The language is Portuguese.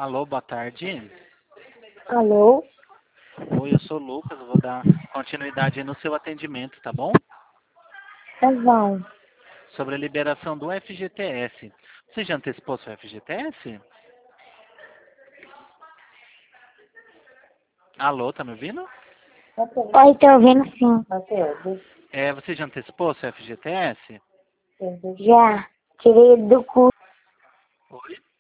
Alô, boa tarde. Alô? Oi, eu sou o Lucas, eu vou dar continuidade no seu atendimento, tá bom? Tá bom. Sobre a liberação do FGTS. Você já antecipou seu FGTS? Alô, tá me ouvindo? Oi, tô ouvindo sim. Você já antecipou seu FGTS? Já. Tirei do curso. Oi?